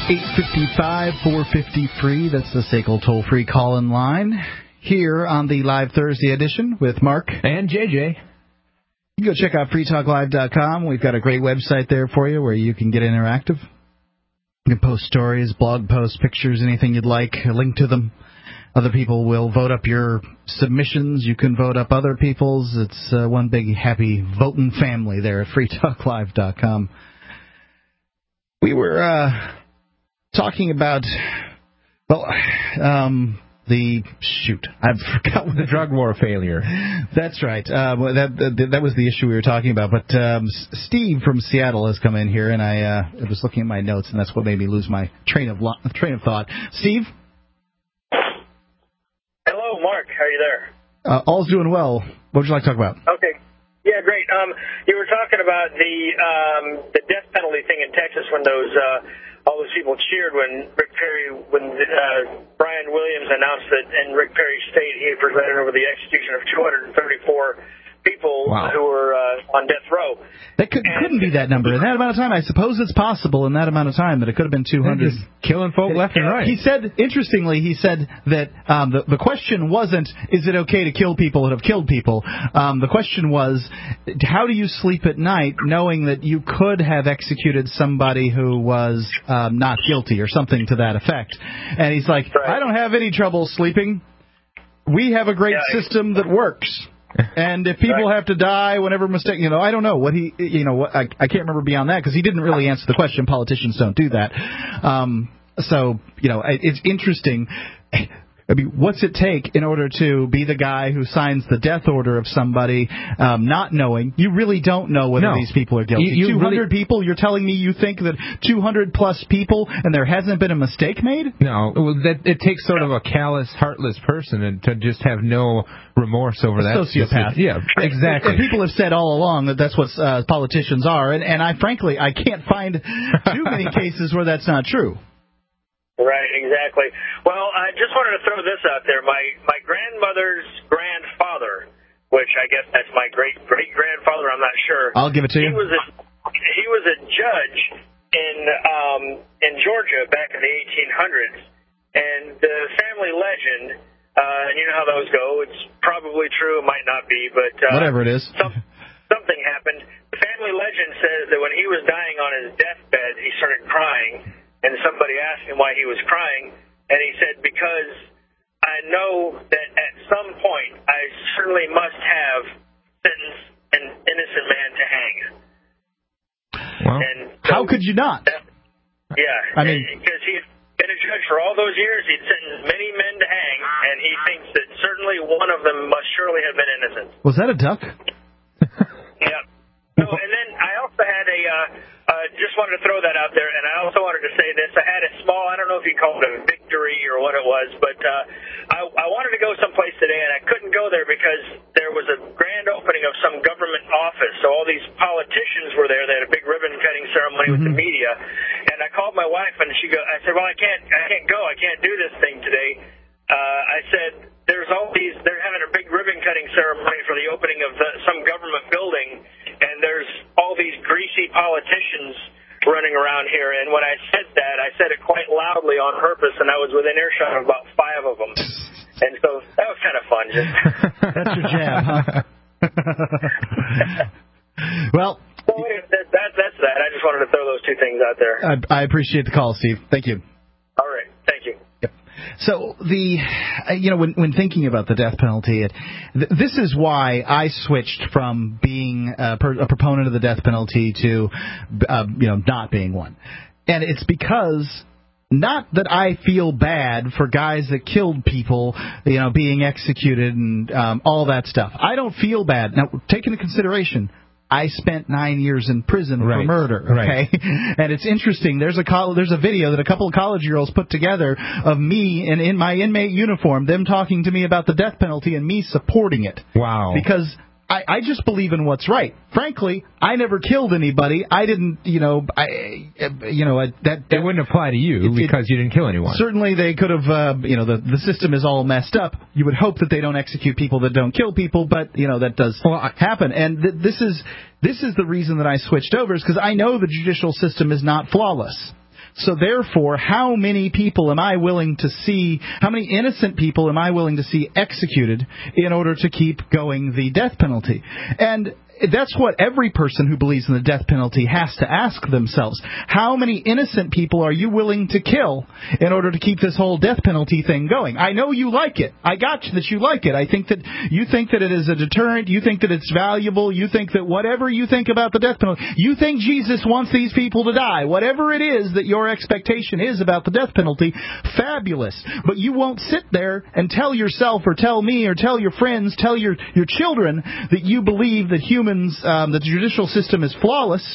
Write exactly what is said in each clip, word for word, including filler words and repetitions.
eight five five, four five zero, free. That's the S A C L toll-free call-in line. Here on the Live Thursday edition with Mark and J J. You can go check out free talk live dot com. We've got a great website there for you where you can get interactive. You can post stories, blog posts, pictures, anything you'd like. A link to them. Other people will vote up your submissions. You can vote up other people's. It's uh, one big happy voting family there at free talk live dot com. We were uh, talking about, well, um, the, shoot, I've forgotten. The drug war failure. That's right. Uh, that, that that was the issue we were talking about. But um, Steve from Seattle has come in here, and I, uh, I was looking at my notes, and that's what made me lose my train of lo- train of thought. Steve? Hello, Mark. How are you there? Uh, all's doing well. What would you like to talk about? Okay. Yeah, great. Um, you were talking about the um, the death penalty thing in Texas when those uh, all those people cheered when Rick Perry, when uh, Brian Williams announced that in Rick Perry's state he had presided over the execution of two hundred thirty-four people wow. who were uh, on death row. That could, couldn't be that number in that amount of time. I suppose it's possible in that amount of time that it could have been two hundred. Just killing folk left and right. He said, interestingly, he said that um, the, the question wasn't, is it okay to kill people that have killed people? Um, the question was, how do you sleep at night knowing that you could have executed somebody who was um, not guilty or something to that effect? And he's like, right. I don't have any trouble sleeping. We have a great yeah, system that works. And if people right. have to die whenever mistake, you know, I don't know what he, you know, I, I can't remember beyond that because he didn't really answer the question. Politicians don't do that. Um, so, you know, it's interesting. I mean, what's it take in order to be the guy who signs the death order of somebody, um, not knowing? You really don't know whether no. these people are guilty. You, you two hundred really... people? You're telling me you think that two hundred plus people and there hasn't been a mistake made? No. Well, that, it takes sort of a callous, heartless person and to just have no remorse over a that. Sociopath. Yeah, exactly. And people have said all along that that's what uh, politicians are. And, and I, frankly, I can't find too many cases where that's not true. Right, exactly. Well, I just wanted to throw this out there. My my grandmother's grandfather, which I guess that's my great great grandfather, I'm not sure. I'll give it to you. He was a he was a judge in um, in Georgia back in the eighteen hundreds, and the family legend, uh, and you know how those go. It's probably true, it might not be, but uh, whatever it is, some, something happened. The family legend says that when he was dying on his deathbed, he started crying. And somebody asked him why he was crying, and he said, because I know that at some point I certainly must have sentenced an innocent man to hang. Well, and so how could you not? That, yeah, I mean, because he'd been a judge for all those years, he'd sentenced many men to hang, and he thinks that certainly one of them must surely have been innocent. Was that a duck? Yeah. So, and then I also had a, uh, uh, just wanted to throw that out there, and I also wanted to say this. I had a small, I don't know if you call it a victory or what it was, but uh, I, I wanted to go someplace today, and I couldn't go there because there was a grand opening of some government office. So all these politicians were there. They had a big ribbon-cutting ceremony mm-hmm. with the media. And I called my wife, and she go, I said, well, I can't, I can't go. I can't do this thing today. Uh, I said, there's all these, they're having a big ribbon-cutting ceremony for the opening of the, some government building, and there's all these greasy politicians running around here. And when I said that, I said it quite loudly on purpose, and I was within earshot of about five of them. And so that was kind of fun. Just That's your jab, huh? Well, so that, that, that's that. I just wanted to throw those two things out there. I, I appreciate the call, Steve. Thank you. All right. Thank you. Yep. So the, you know, when when thinking about the death penalty, it, th- this is why I switched from being a, per, a proponent of the death penalty to, uh, you know, not being one, and it's because. Not that I feel bad for guys that killed people, you know, being executed and um, all that stuff. I don't feel bad. Now, take into consideration, I spent nine years in prison right. for murder, okay? Right. And it's interesting. There's a col- there's a video that a couple of college girls put together of me in, in my inmate uniform, them talking to me about the death penalty and me supporting it. Wow. Because I, I just believe in what's right. Frankly, I never killed anybody. I didn't, you know, I, you know, that, that it wouldn't apply to you it, because it, you didn't kill anyone. Certainly, they could have, uh, you know, the the system is all messed up. You would hope that they don't execute people that don't kill people, but you know that does well, I, happen. And th- this is this is the reason that I switched over, is because I know the judicial system is not flawless. So therefore, how many people am I willing to see, how many innocent people am I willing to see executed in order to keep going the death penalty? And that's what every person who believes in the death penalty has to ask themselves. How many innocent people are you willing to kill in order to keep this whole death penalty thing going? I know you like it. I got you that you like it. I think that you think that it is a deterrent. You think that it's valuable. You think that whatever you think about the death penalty, you think Jesus wants these people to die. Whatever it is that your expectation is about the death penalty, fabulous. But you won't sit there and tell yourself or tell me or tell your friends, tell your, your children that you believe that humans Um, the judicial system is flawless.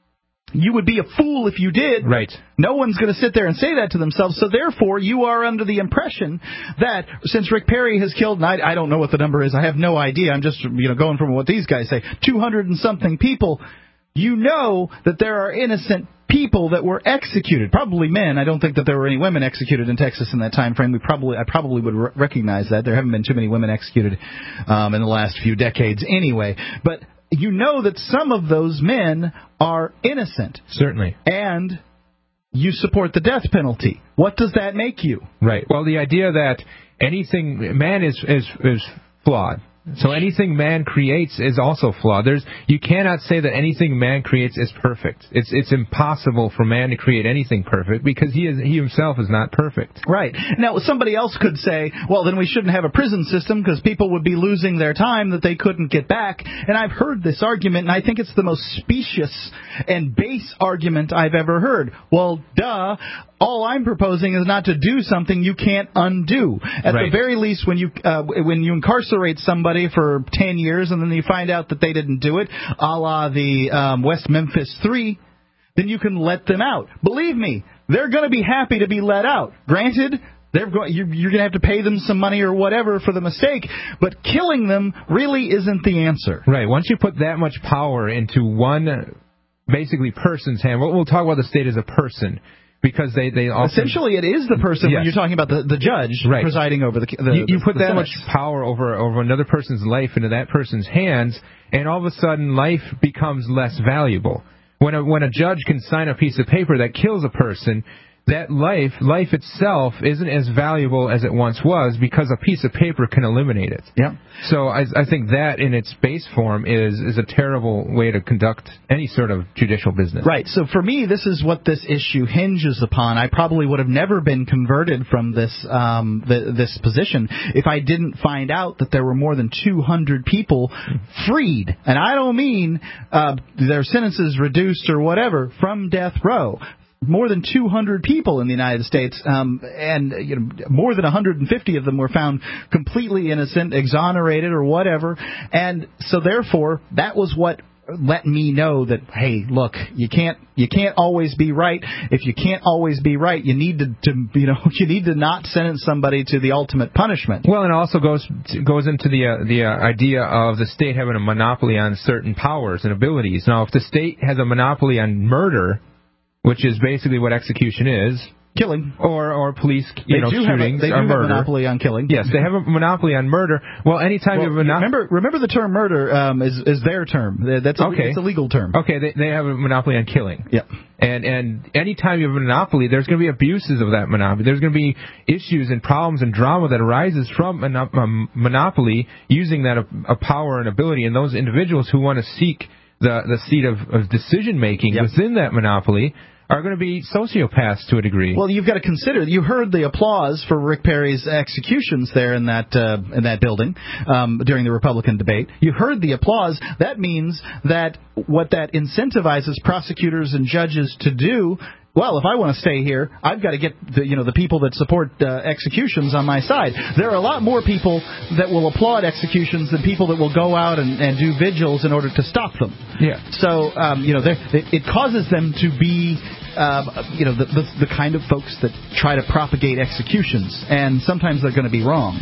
You would be a fool if you did. Right. No one's going to sit there and say that to themselves. So therefore, you are under the impression that since Rick Perry has killed, and I, I don't know what the number is. I have no idea. I'm just you know going from what these guys say. two hundred and something people. You know that there are innocent people that were executed, probably men. I don't think that there were any women executed in Texas in that time frame. We probably, I probably would re- recognize that. There haven't been too many women executed um, in the last few decades anyway. But you know that some of those men are innocent. Certainly. And you support the death penalty. What does that make you? Right. Well, the idea that anything, man is, is, is flawed. So anything man creates is also flawed. There's, you cannot say that anything man creates is perfect. It's it's impossible for man to create anything perfect because he is he himself is not perfect. Right. Now, somebody else could say, well, then we shouldn't have a prison system because people would be losing their time that they couldn't get back. And I've heard this argument, and I think it's the most specious and base argument I've ever heard. Well, duh. All I'm proposing is not to do something you can't undo. At right. the very least, when you uh, when you incarcerate somebody for ten years and then you find out that they didn't do it, a la the um, West Memphis Three, then you can let them out. Believe me, they're going to be happy to be let out. Granted, they're go- you're, you're going to have to pay them some money or whatever for the mistake, but killing them really isn't the answer. Right. Once you put that much power into one, basically, person's hand, we'll, we'll talk about the state as a person. Because they, they often... Essentially, it is the person yes. when you're talking about the, the judge right. presiding over the, the You, you put the that Senate. much power over over another person's life into that person's hands, and all of a sudden life becomes less valuable. When a, when a judge can sign a piece of paper that kills a person, that life, life itself isn't as valuable as it once was because a piece of paper can eliminate it. Yeah. So I, I think that in its base form is, is a terrible way to conduct any sort of judicial business. Right. So for me, this is what this issue hinges upon. I probably would have never been converted from this um, the, this position if I didn't find out that there were more than two hundred people freed. And I don't mean uh, their sentences reduced or whatever from death row. More than two hundred people in the United States, um, and you know, more than one hundred fifty of them were found completely innocent, exonerated, or whatever. And so, therefore, that was what let me know that, hey, look, you can't you can't always be right. If you can't always be right, you need to, to you know you need to not sentence somebody to the ultimate punishment. Well, and it also goes goes into the uh, the uh, idea of the state having a monopoly on certain powers and abilities. Now, if the state has a monopoly on murder, which is basically what execution is. Killing. Or or police, you they know, do shootings have a, they or do murder. Have a monopoly on killing. Yes, they have a monopoly on murder. Well, anytime well, you have a monopoly... Remember, remember the term murder um, is, is their term. That's a, okay. It's a legal term. Okay, they, they have a monopoly on killing. Yeah. And, and anytime you have a monopoly, there's going to be abuses of that monopoly. There's going to be issues and problems and drama that arises from a, a monopoly using that a, a power and ability. And those individuals who want to seek the, the seat of, of decision-making yep. within that monopoly are going to be sociopaths to a degree. Well, you've got to consider, you heard the applause for Rick Perry's executions there in that uh, in that building um, during the Republican debate. You heard the applause. That means that what that incentivizes prosecutors and judges to do, well, if I want to stay here, I've got to get the, you know, the people that support uh, executions on my side. There are a lot more people that will applaud executions than people that will go out and, and do vigils in order to stop them. Yeah. So, um, you know, it, it causes them to be, um, you know, the, the, the kind of folks that try to propagate executions, and sometimes they're going to be wrong.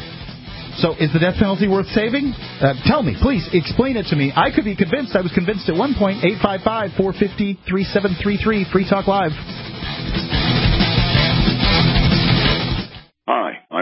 So is the death penalty worth saving? Uh, tell me, please, explain it to me. I could be convinced. I was convinced at one point. eight five five, four five zero, three seven three three, Free Talk Live. Hi, I'm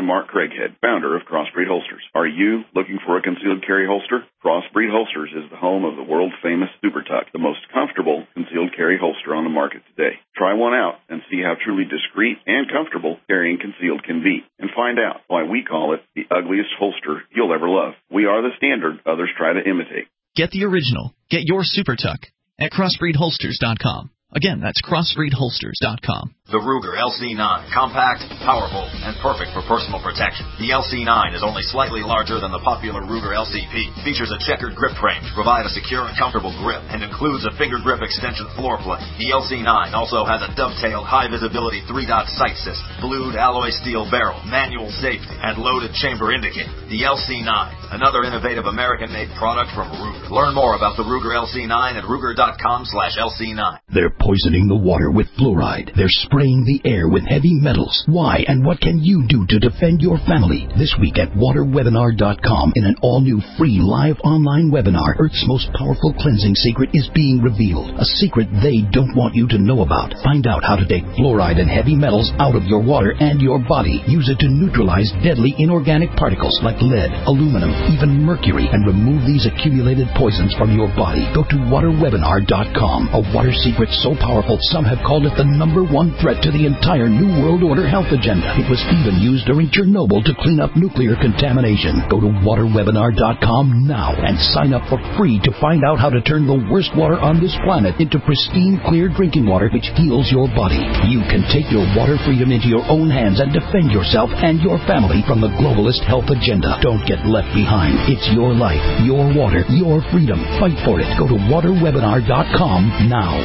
Mark Craighead, founder of Crossbreed Holsters. Are you looking for a concealed carry holster? Crossbreed Holsters is the home of the world-famous Super Tuck, the most comfortable concealed carry holster on the market today. Try one out and see how truly discreet and comfortable carrying concealed can be, and find out why we call it the ugliest holster you'll ever love. We are the standard others try to imitate. Get the original. Get your Super Tuck at crossbreed holsters dot com. Again, that's crossbreed holsters dot com. The Ruger L C nine, compact, powerful, and perfect for personal protection. The L C nine is only slightly larger than the popular Ruger L C P, features a checkered grip frame to provide a secure and comfortable grip, and includes a finger grip extension floor plate. The L C nine also has a dovetailed high-visibility three-dot sight system, blued alloy steel barrel, manual safety, and loaded chamber indicator. The L C nine, another innovative American-made product from Ruger. Learn more about the Ruger L C nine at ruger dot com slash L C nine. They're poisoning the water with fluoride. They're spraying the air with heavy metals. Why and what can you do to defend your family? This week at water webinar dot com, in an all-new free live online webinar, Earth's most powerful cleansing secret is being revealed. A secret they don't want you to know about. Find out how to take fluoride and heavy metals out of your water and your body. Use it to neutralize deadly inorganic particles like lead, aluminum, even mercury, and remove these accumulated poisons from your body. Go to water webinar dot com. A water secret so powerful some have called it the number one threat to the entire New World Order health agenda. It was even used during Chernobyl to clean up nuclear contamination. Go to water webinar dot com now and sign up for free to find out how to turn the worst water on this planet into pristine, clear drinking water which heals your body. You can take your water freedom into your own hands and defend yourself and your family from the globalist health agenda. Don't get left behind. It's your life, your water, your freedom. Fight for it. Go to water webinar dot com now.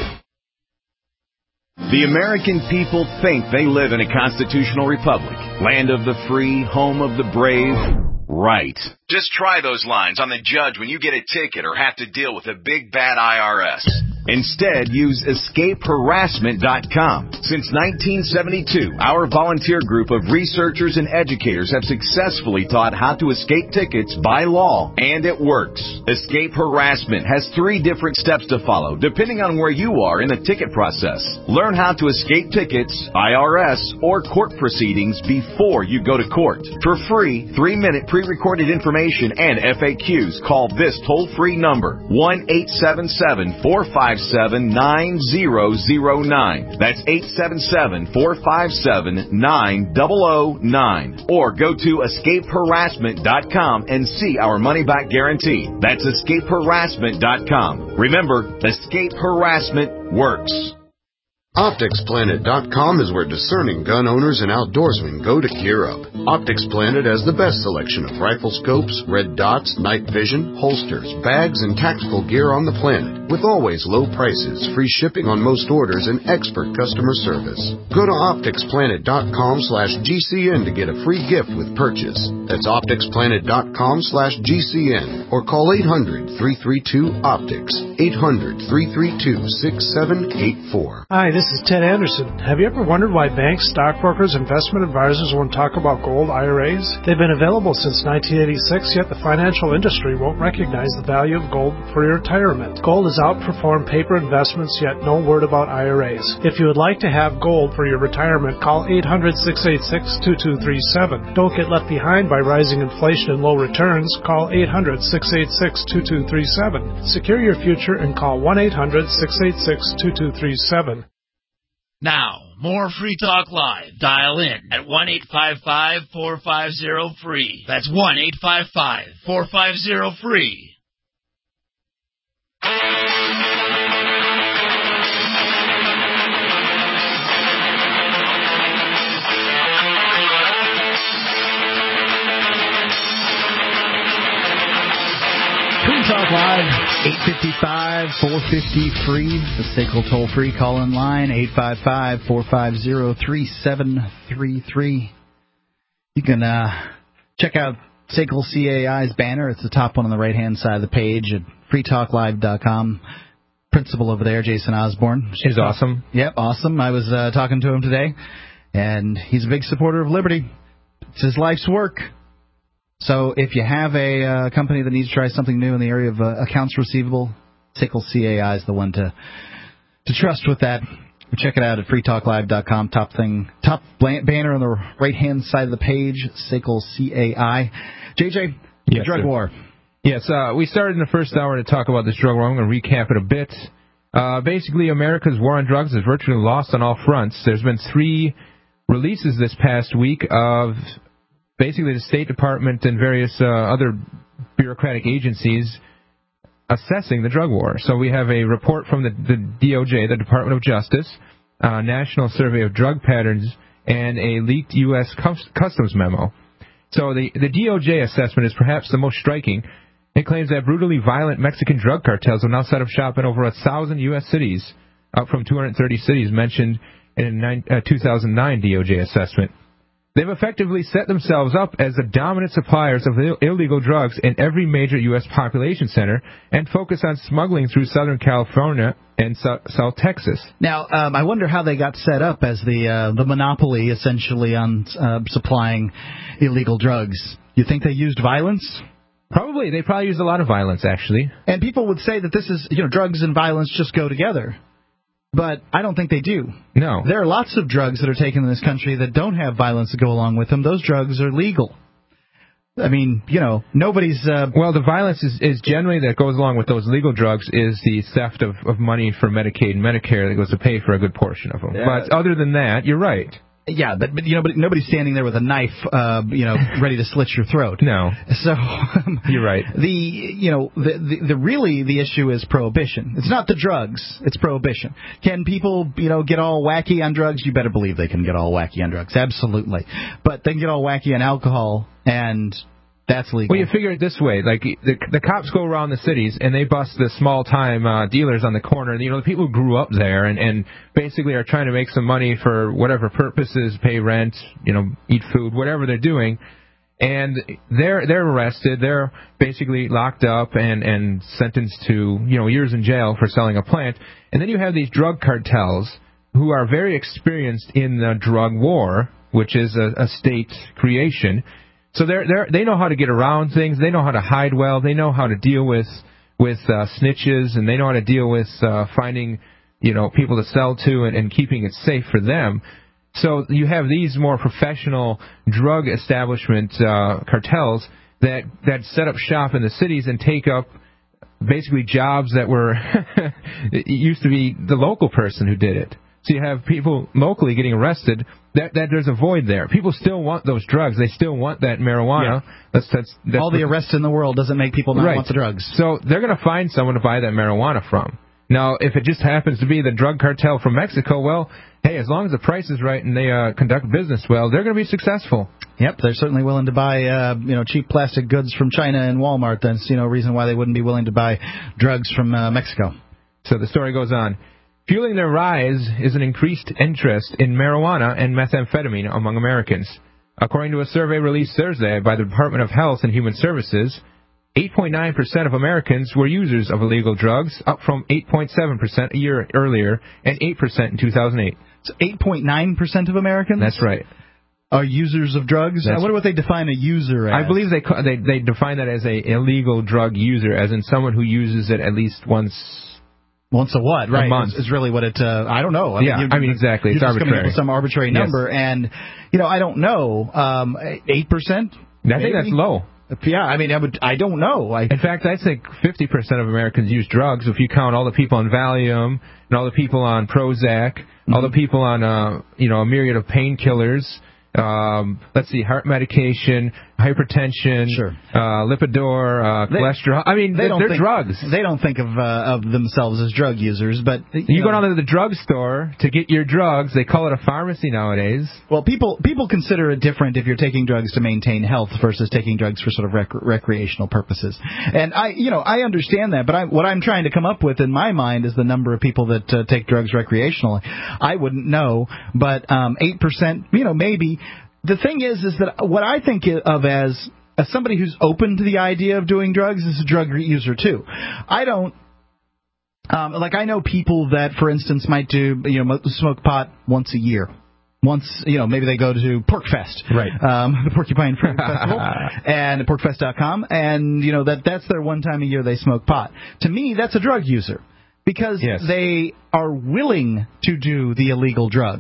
The American people think they live in a constitutional republic, land of the free, home of the brave. Right. Just try those lines on the judge when you get a ticket or have to deal with a big bad I R S. Instead, use escape harassment dot com. Since nineteen seventy-two, our volunteer group of researchers and educators have successfully taught how to escape tickets by law, and it works. Escape Harassment has three different steps to follow, depending on where you are in the ticket process. Learn how to escape tickets, I R S, or court proceedings before you go to court. For free, three-minute pre-recorded information and F A Qs, call this toll-free number, one eight seven seven, four five seven, nine zero zero nine. That's eight seven seven, four five seven, nine zero zero nine. Or go to escape harassment dot com and see our money-back guarantee. That's escape harassment dot com. Remember, Escape Harassment works. Optics Planet dot com is where discerning gun owners and outdoorsmen go to gear up. Optics Planet has the best selection of rifle scopes, red dots, night vision, holsters, bags, and tactical gear on the planet, with always low prices, free shipping on most orders, and expert customer service. Go to optics planet dot com slash G C N to get a free gift with purchase. That's optics planet dot com slash G C N, or call eight hundred, three three two, optics, eight hundred, three three two, six seven eight four. Hi, this This is Ted Anderson. Have you ever wondered why banks, stockbrokers, investment advisors won't talk about gold I R As? They've been available since nineteen eighty-six, yet the financial industry won't recognize the value of gold for your retirement. Gold has outperformed paper investments, yet no word about I R As. If you would like to have gold for your retirement, call eight hundred, six eight six, two two three seven. Don't get left behind by rising inflation and low returns. Call eight hundred, six eight six, two two three seven. Secure your future and call one eight hundred, six eight six, two two three seven. Now, more Free Talk Live. Dial in at one eight five five, four five zero, free. That's one eight five five, four five zero, free. Free Talk Live, eight five five, four five zero, free. The S A C L toll-free call-in line, eight five five, four five zero, three seven three three. You can uh, check out S A C L C A I's banner. It's the top one on the right-hand side of the page at free talk live dot com. Principal over there, Jason Osborne. He's awesome. Yep, awesome. I was uh, talking to him today, and he's a big supporter of liberty. It's his life's work. So if you have a uh, company that needs to try something new in the area of uh, accounts receivable, S A C L C A I is the one to to trust with that. Check it out at free talk live dot com. Top thing, top banner on the right-hand side of the page, S A C L, C A I. J J, the yes, drug sir. war. Yes, uh, we started in the first hour to talk about this drug war. I'm going to recap it a bit. Uh, basically, America's war on drugs is virtually lost on all fronts. There's been three releases this past week of basically the State Department and various uh, other bureaucratic agencies assessing the drug war. So we have a report from the, the D O J, the Department of Justice, a National Survey of Drug Patterns, and a leaked U S Customs memo. So the, the D O J assessment is perhaps the most striking. It claims that brutally violent Mexican drug cartels have now set up shop in over a thousand U S cities, up from two hundred thirty cities mentioned in a two thousand nine D O J assessment. They've effectively set themselves up as the dominant suppliers of Ill- illegal drugs in every major U S population center and focus on smuggling through Southern California and so- South Texas. Now, um, I wonder how they got set up as the uh, the monopoly, essentially, on uh, supplying illegal drugs. You think they used violence? Probably. They probably used a lot of violence, actually. And people would say that this is, you know, drugs and violence just go together. But I don't think they do. No. There are lots of drugs that are taken in this country that don't have violence to go along with them. Those drugs are legal. I mean, you know, nobody's... Uh, well, the violence is, is generally that goes along with those legal drugs is the theft of, of money for Medicaid and Medicare that goes to pay for a good portion of them. Yeah. But other than that, you're right. Yeah, but, but you know, but nobody's standing there with a knife, uh, you know, ready to slit your throat. No. So um, you're right. The you know the, the the really the issue is prohibition. It's not the drugs. It's prohibition. Can people you know get all wacky on drugs? You better believe they can get all wacky on drugs. Absolutely. But they can get all wacky on alcohol, and that's legal. Well, you figure it this way: like the the cops go around the cities and they bust the small time uh, dealers on the corner. You know, the people who grew up there and and basically are trying to make some money for whatever purposes, pay rent, you know, eat food, whatever they're doing. And they're they're arrested. They're basically locked up and and sentenced to you know years in jail for selling a plant. And then you have these drug cartels who are very experienced in the drug war, which is a, a state creation. So they're they they know how to get around things. They know how to hide well. They know how to deal with with uh, snitches, and they know how to deal with uh, finding you know people to sell to and, and keeping it safe for them. So you have these more professional drug establishment uh, cartels that that set up shop in the cities and take up basically jobs that were it used to be the local person who did it. So you have people locally getting arrested. That that there's a void there. People still want those drugs. They still want that marijuana. Yeah. That's, that's that's all the arrests in the world doesn't make people not right. want the drugs. So they're going to find someone to buy that marijuana from. Now, if it just happens to be the drug cartel from Mexico, well, hey, as long as the price is right and they uh, conduct business well, they're going to be successful. Yep, they're certainly willing to buy, uh, you know, cheap plastic goods from China and Walmart. That's, you know, reason why they wouldn't be willing to buy drugs from uh, Mexico. So the story goes on. Fueling their rise is an increased interest in marijuana and methamphetamine among Americans. According to a survey released Thursday by the Department of Health and Human Services, eight point nine percent of Americans were users of illegal drugs, up from eight point seven percent a year earlier and eight percent in two thousand eight. So eight point nine percent of Americans? That's right. Are users of drugs? That's I wonder what they define a user as. I believe they they they define that as a illegal drug user, as in someone who uses it at least once. Once a what? Right. A month. Is really what it. Uh, I don't know. I yeah. mean, you, I mean exactly. You're it's just arbitrary. Coming up with some arbitrary number, yes. And you know, I don't know. Um, eight percent. I think that's low. Yeah, I mean, I would. I don't know. I, In fact, I think fifty percent of Americans use drugs. If you count all the people on Valium and all the people on Prozac, mm-hmm. all the people on uh, you know a myriad of painkillers. Um, let's see, heart medication, hypertension, sure. uh, Lipitor, uh, they, cholesterol. I mean, they they're, they're think, drugs. They don't think of uh, of themselves as drug users, but you, you know, go down to the drugstore to get your drugs. They call it a pharmacy nowadays. Well, people people consider it different if you're taking drugs to maintain health versus taking drugs for sort of rec- recreational purposes. And I, you know, I understand that, but I, what I'm trying to come up with in my mind is the number of people that uh, take drugs recreationally. I wouldn't know, but um, eight percent, you know, maybe. The thing is, is that what I think of as, as somebody who's open to the idea of doing drugs is a drug user, too. I don't, um, like, I know people that, for instance, might do, you know, smoke pot once a year. Once, you know, maybe they go to PorcFest, right? Um, the Porcupine Fruit Festival, and porcfest dot com, and, you know, that that's their one time a year they smoke pot. To me, that's a drug user. Because yes. they are willing to do the illegal drug.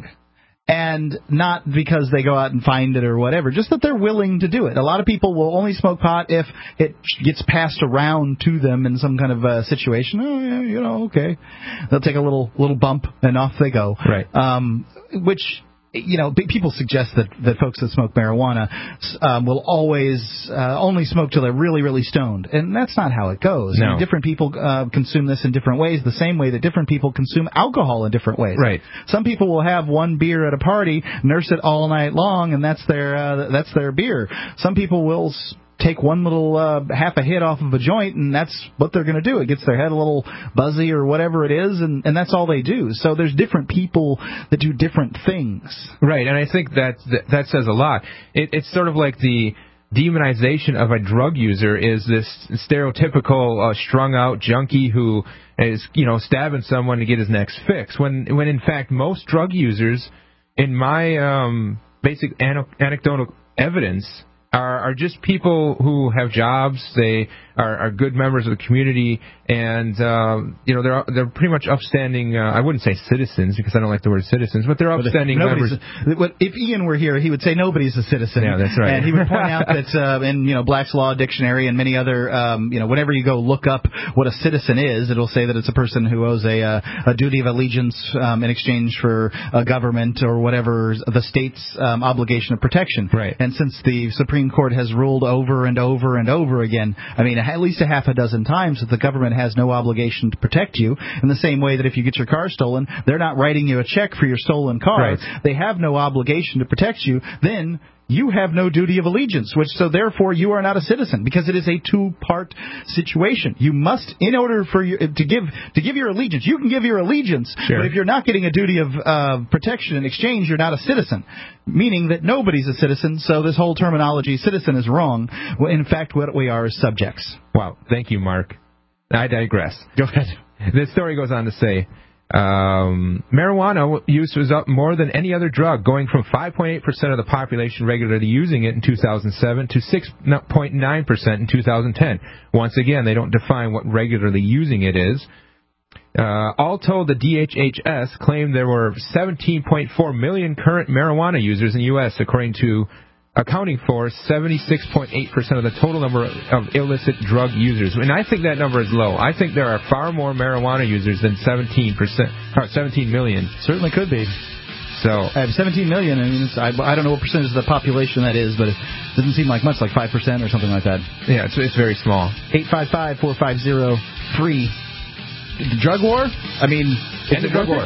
And not because they go out and find it or whatever, just that they're willing to do it. A lot of people will only smoke pot if it gets passed around to them in some kind of uh, situation. Oh, yeah, you know, okay. They'll take a little little bump and off they go. Right. Um, which, you know, people suggest that, that folks that smoke marijuana um, will always uh, only smoke till they're really, really stoned. And that's not how it goes. No. I mean, different people uh, consume this in different ways, the same way that different people consume alcohol in different ways. Right. Some people will have one beer at a party, nurse it all night long, and that's their uh, that's their beer. Some people will s- take one little uh, half a hit off of a joint, and that's what they're going to do. It gets their head a little buzzy or whatever it is, and, and that's all they do. So there's different people that do different things. Right, and I think that that, that says a lot. It, it's sort of like the demonization of a drug user is this stereotypical uh, strung-out junkie who is, you know, stabbing someone to get his next fix. When, when in fact, most drug users, in my um, basic an- anecdotal evidence, Are, are just people who have jobs. They are, are good members of the community, and um, you know they're they're pretty much upstanding. Uh, I wouldn't say citizens because I don't like the word citizens, but they're upstanding members. If Ian were here, he would say nobody's a citizen. Yeah, that's right. And he would point out that uh, in you know Black's Law Dictionary and many other um, you know whenever you go look up what a citizen is, it'll say that it's a person who owes a uh, a duty of allegiance um, in exchange for a government or whatever the state's um, obligation of protection. Right. And since the Supreme Court has ruled over and over and over again, I mean, at least a half a dozen times, that the government has no obligation to protect you, in the same way that if you get your car stolen, they're not writing you a check for your stolen car. Right. They have no obligation to protect you. Then you have no duty of allegiance, which so therefore you are not a citizen, because it is a two-part situation. You must, in order for you to give to give your allegiance, you can give your allegiance, sure. but if you're not getting a duty of uh, protection in exchange, you're not a citizen, meaning that nobody's a citizen. So this whole terminology, citizen, is wrong. Well, in fact, what we are is subjects. Wow, thank you, Mark. I digress. Go ahead. The story goes on to say, Um, marijuana use was up more than any other drug, going from five point eight percent of the population regularly using it in two thousand seven to six point nine percent in two thousand ten. Once again, they don't define what regularly using it is. Uh, all told, the D H H S claimed there were seventeen point four million current marijuana users in the U S, according to accounting for seventy-six point eight percent of the total number of illicit drug users. And I think that number is low. I think there are far more marijuana users than seventeen percent, or seventeen million. Certainly could be. So I have seventeen million. I mean, it's, I, I don't know what percentage of the population that is, but it doesn't seem like much, like five percent or something like that. Yeah, it's, it's very small. eight five five, four five zero, free. The drug war? I mean, it's a drug war.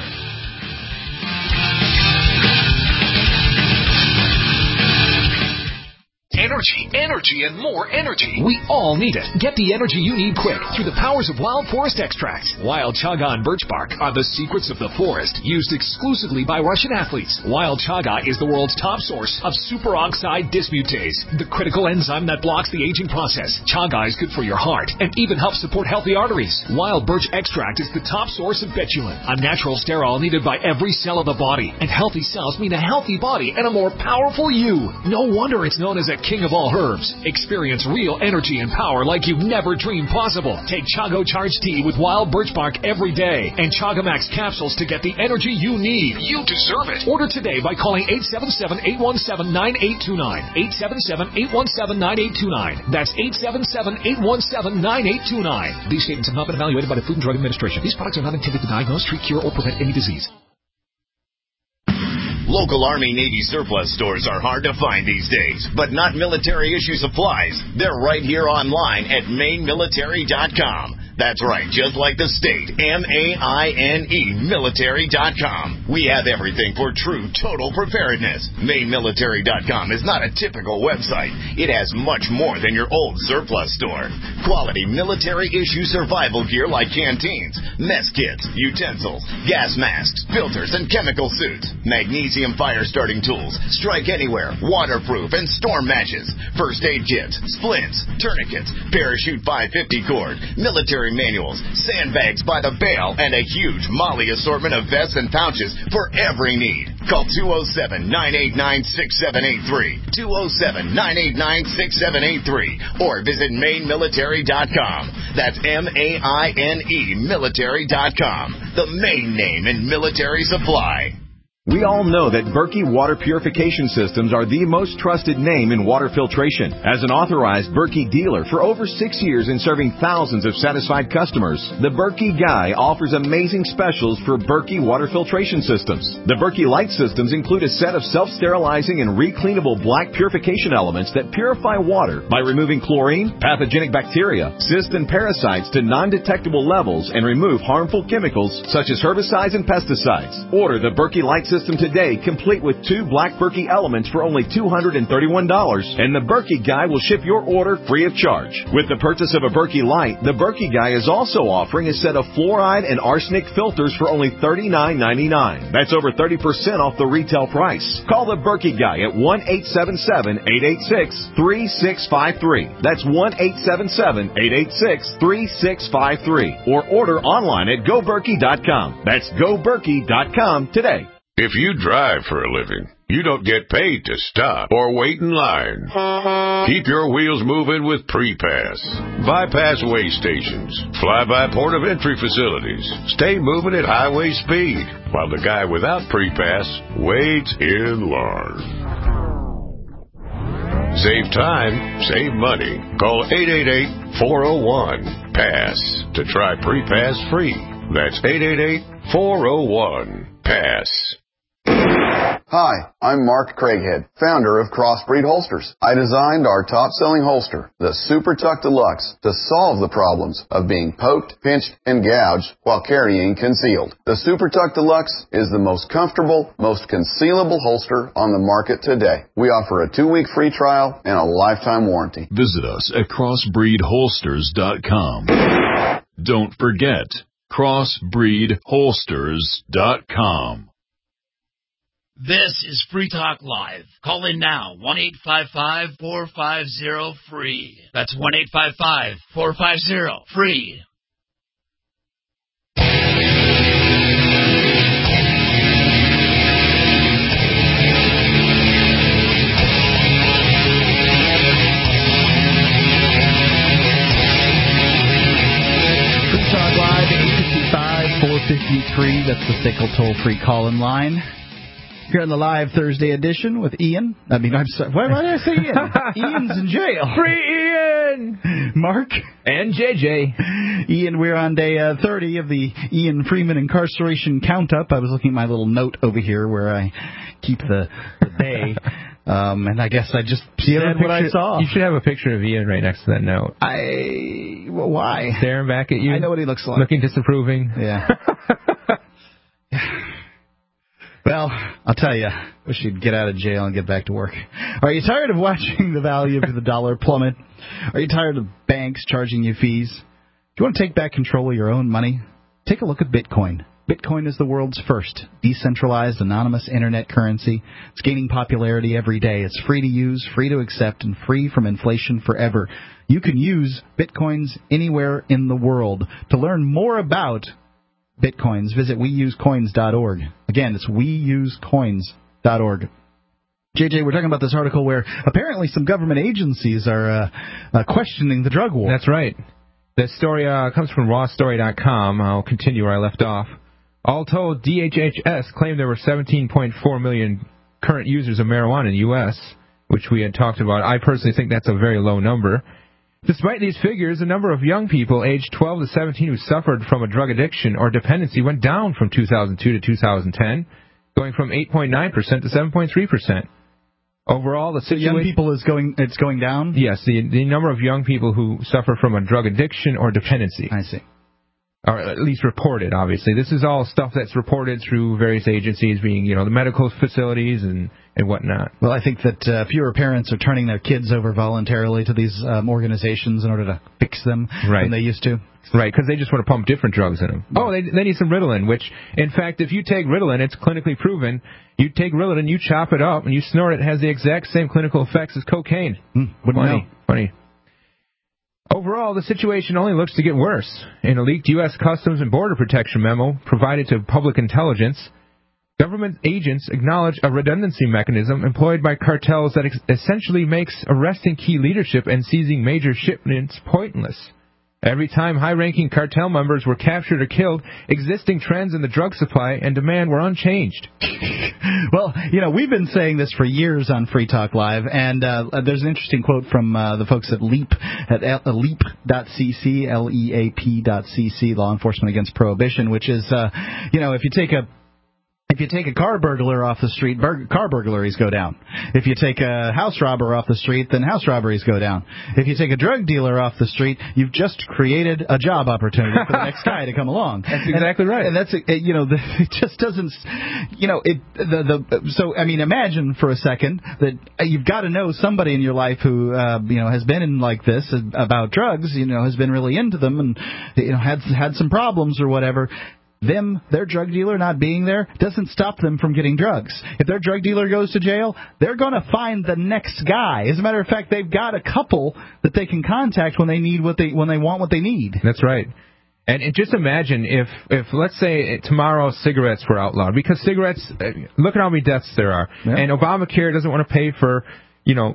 Energy, energy, and more energy. We all need it. Get the energy you need quick through the powers of Wild Forest Extracts. Wild Chaga and birch bark are the secrets of the forest, used exclusively by Russian athletes. Wild Chaga is the world's top source of superoxide dismutase, the critical enzyme that blocks the aging process. Chaga is good for your heart and even helps support healthy arteries. Wild birch extract is the top source of betulin, a natural sterol needed by every cell of the body. And healthy cells mean a healthy body and a more powerful you. No wonder it's known as a king of all herbs. Experience real energy and power like you've never dreamed possible. Take Chago Charge Tea with wild birch bark every day and Chagamax capsules to get the energy you need. You deserve it. Order today by calling eight seven seven, eight one seven, nine eight two nine. eight seven seven, eight one seven, nine eight two nine. That's eight seven seven, eight one seven, nine eight two nine. These statements have not been evaluated by the Food and Drug Administration. These products are not intended to diagnose, treat, cure, or prevent any disease. Local Army Navy surplus stores are hard to find these days, but not military issue supplies. They're right here online at maine military dot com. That's right, just like the state, M A I N E, military dot com. We have everything for true total preparedness. maine military dot com is not a typical website. It has much more than your old surplus store. Quality military-issue survival gear like canteens, mess kits, utensils, gas masks, filters, and chemical suits. Magnesium fire-starting tools, strike anywhere, waterproof, and storm matches. First aid kits, splints, tourniquets, parachute five fifty cord, military manuals, sandbags by the bale, and a huge Molly assortment of vests and pouches for every need. Call two oh seven, nine eight nine, six seven eight three, two oh seven, nine eight nine, six seven eight three, or visit maine military dot com. That's M A I N E military dot com, the Maine name in military supply. We all know that Berkey Water Purification Systems are the most trusted name in water filtration. As an authorized Berkey dealer for over six years and serving thousands of satisfied customers, the Berkey Guy offers amazing specials for Berkey Water Filtration Systems. The Berkey Light Systems include a set of self-sterilizing and recleanable black purification elements that purify water by removing chlorine, pathogenic bacteria, cysts, and parasites to non-detectable levels and remove harmful chemicals such as herbicides and pesticides. Order the Berkey Light Systems today, complete with two black Berkey elements for only two hundred thirty-one dollars, and the Berkey Guy will ship your order free of charge. With the purchase of a Berkey Light, the Berkey Guy is also offering a set of fluoride and arsenic filters for only thirty-nine ninety-nine. That's over thirty percent off the retail price. Call the Berkey Guy at one eight seven seven, eight eight six, three six five three. That's one eight seven seven, eight eight six, three six five three. Or order online at go berkey dot com. That's go berkey dot com today. If you drive for a living, you don't get paid to stop or wait in line. Keep your wheels moving with Pre-Pass. Bypass way stations, fly-by port of entry facilities. Stay moving at highway speed while the guy without Pre-Pass waits in line. Save time, save money. Call eight eight eight, four oh one, PASS to try Pre-Pass free. That's eight eight eight, four oh one, PASS. Hi, I'm Mark Craighead, founder of Crossbreed Holsters. I designed our top-selling holster, the Super Tuck Deluxe, to solve the problems of being poked, pinched, and gouged while carrying concealed. The Super Tuck Deluxe is the most comfortable, most concealable holster on the market today. We offer a two-week free trial and a lifetime warranty. Visit us at crossbreed holsters dot com. Don't forget, crossbreed holsters dot com. This is Free Talk Live. Call in now, one eight five five, four five zero, free. That's one eight five five, four five zero, free. Free Talk Live, eight five five, four five three. That's the S I C L toll-free call-in line. Here on the live Thursday edition with Ian. I mean, I'm sorry. Why, why did I say Ian? Ian's in jail. Free Ian! Mark. And J J. Ian, we're on day uh, thirty of the Ian Freeman incarceration count-up. I was looking at my little note over here where I keep the, the day. Um, and I guess I just said what I saw. You should have a picture of Ian right next to that note. I... Well, why? Staring back at you. I know what he looks like. Looking disapproving. Yeah. Well, I'll tell you, wish you'd get out of jail and get back to work. Are you tired of watching the value of the dollar plummet? Are you tired of banks charging you fees? Do you want to take back control of your own money? Take a look at Bitcoin. Bitcoin is the world's first decentralized, anonymous internet currency. It's gaining popularity every day. It's free to use, free to accept, and free from inflation forever. You can use Bitcoins anywhere in the world. To learn more about Bitcoins, visit we use coins dot org. Again, it's we use coins dot org. J J, we're talking about this article where apparently some government agencies are uh, uh, questioning the drug war. That's right. This story uh, comes from raw story dot com. I'll continue where I left off. All told, D H H S claimed there were seventeen point four million current users of marijuana in the U S, which we had talked about. I personally think that's a very low number. Despite these figures, the number of young people aged twelve to seventeen who suffered from a drug addiction or dependency went down from two thousand two to two thousand ten, going from eight point nine percent to seven point three percent. Overall, the situation... So young people is going, it's going down? Yes, the, the number of young people who suffer from a drug addiction or dependency. I see. Or at least reported, obviously. This is all stuff that's reported through various agencies, being, you know, the medical facilities and, and whatnot. Well, I think that uh, fewer parents are turning their kids over voluntarily to these um, organizations in order to fix them right. than they used to. Right, because they just want to pump different drugs in them. Oh, they, they need some Ritalin, which, in fact, if you take Ritalin, it's clinically proven. You take Ritalin, you chop it up, and you snort it, it has the exact same clinical effects as cocaine. Mm, wouldn't Funny, know. funny. Overall, the situation only looks to get worse. In a leaked U S. Customs and Border Protection memo provided to public intelligence, Government agents acknowledge a redundancy mechanism employed by cartels that ex- essentially makes arresting key leadership and seizing major shipments pointless. Every time high-ranking cartel members were captured or killed, existing trends in the drug supply and demand were unchanged. Well, you know, we've been saying this for years on Free Talk Live, and uh, there's an interesting quote from uh, the folks at LEAP, at leap dot c c, L E A P dot C C, Law Enforcement Against Prohibition, which is, uh, you know, if you take a If you take a car burglar off the street, bur- car burglaries go down. If you take a house robber off the street, then house robberies go down. If you take a drug dealer off the street, you've just created a job opportunity for the next guy to come along. That's exactly and, right. And that's, you know, it just doesn't, you know, it, the, the, so, I mean, imagine for a second that you've got to know somebody in your life who, uh, you know, has been in like this about drugs, you know, has been really into them and, you know, had, had some problems or whatever. Them, their drug dealer not being there doesn't stop them from getting drugs. If their drug dealer goes to jail, they're going to find the next guy. As a matter of fact, they've got a couple that they can contact when they need what they when they want what they need. That's right. And, and just imagine if, if, let's say, tomorrow cigarettes were outlawed. Because cigarettes, look at how many deaths there are. Yeah. And Obamacare doesn't want to pay for, you know,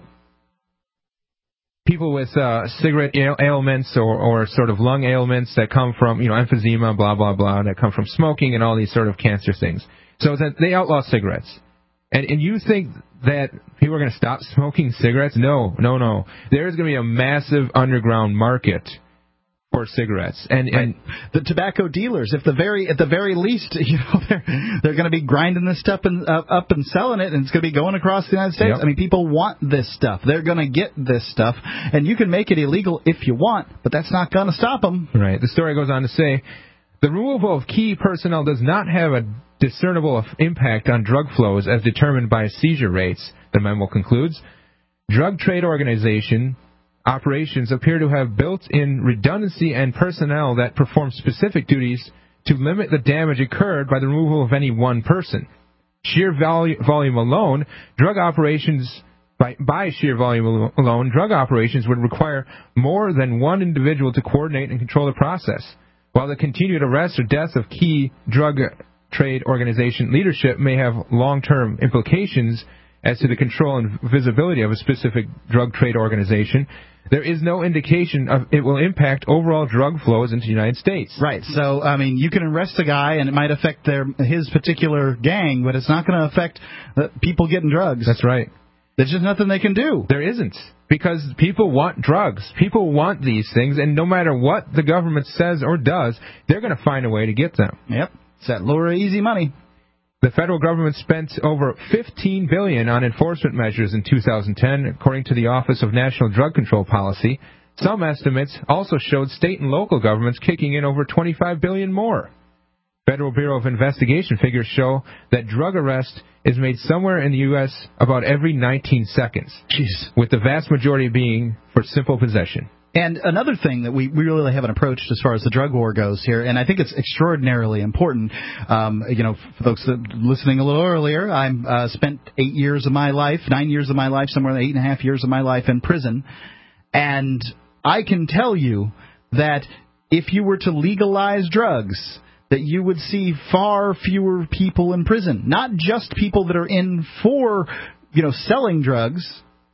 people with uh, cigarette ailments or, or sort of lung ailments that come from, you know, emphysema, blah, blah, blah, that come from smoking and all these sort of cancer things. So that they outlaw cigarettes. And, and you think that people are going to stop smoking cigarettes? No, no, no. There's going to be a massive underground market for cigarettes. And, right. and the tobacco dealers, if the very at the very least, you know, they're they're going to be grinding this stuff and, uh, up and selling it, and it's going to be going across the United States. Yep. I mean, people want this stuff. They're going to get this stuff, and you can make it illegal if you want, but that's not going to stop them. Right. The story goes on to say, the removal of key personnel does not have a discernible impact on drug flows as determined by seizure rates, the memo concludes. Drug trade organization operations appear to have built-in redundancy and personnel that perform specific duties to limit the damage incurred by the removal of any one person. Sheer volu- volume alone, drug operations, by, by sheer volume alone, drug operations would require more than one individual to coordinate and control the process, while the continued arrest or death of key drug trade organization leadership may have long-term implications as to the control and visibility of a specific drug trade organization. There is no indication of it will impact overall drug flows into the United States. Right. So, I mean, you can arrest a guy and it might affect their his particular gang, but it's not going to affect uh, people getting drugs. That's right. There's just nothing they can do. There isn't. Because people want drugs. People want these things, and no matter what the government says or does, they're going to find a way to get them. Yep. It's that lure of easy money. The federal government spent over fifteen billion dollars on enforcement measures in two thousand ten, according to the Office of National Drug Control Policy. Some estimates also showed state and local governments kicking in over twenty-five billion dollars more. Federal Bureau of Investigation figures show that drug arrest is made somewhere in the U S about every nineteen seconds, Jeez. with the vast majority being for simple possession. And another thing that we, we really haven't approached as far as the drug war goes here, and I think it's extraordinarily important, um, you know, for folks that listening a little earlier, I uh, spent eight years of my life, nine years of my life, somewhere eight and a half years of my life in prison, and I can tell you that if you were to legalize drugs, that you would see far fewer people in prison. Not just people that are in for, you know, selling drugs,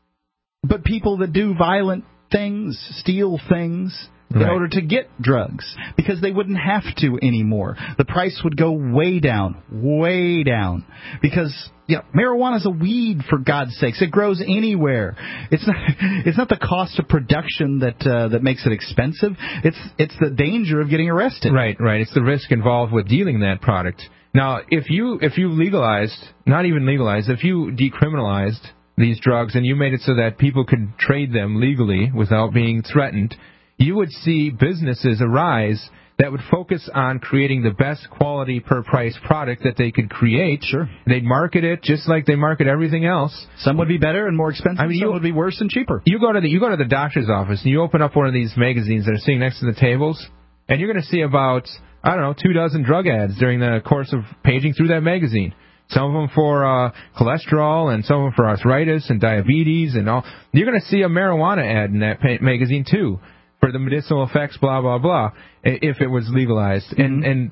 but people that do violent things, steal things in right. order to get drugs, because they wouldn't have to anymore. The price would go way down, way down, because you know, marijuana is a weed, for God's sakes. It grows anywhere. It's not. It's not the cost of production that uh, that makes it expensive. It's it's the danger of getting arrested. Right, right. It's the risk involved with dealing that product. Now, if you if you legalized, not even legalized, if you decriminalized these drugs and you made it so that people could trade them legally without being threatened, you would see businesses arise that would focus on creating the best quality per price product that they could create. Sure. They'd market it just like they market everything else. Some would be better and more expensive. I mean, some you, would be worse and cheaper. You go to the you go to the doctor's office and you open up one of these magazines that are sitting next to the tables, and you're going to see about, I don't know, two dozen drug ads during the course of paging through that magazine. Some of them for uh, cholesterol, and some of them for arthritis and diabetes and all. You're going to see a marijuana ad in that pa- magazine too, for the medicinal effects, blah, blah, blah, if it was legalized. Mm-hmm. And, and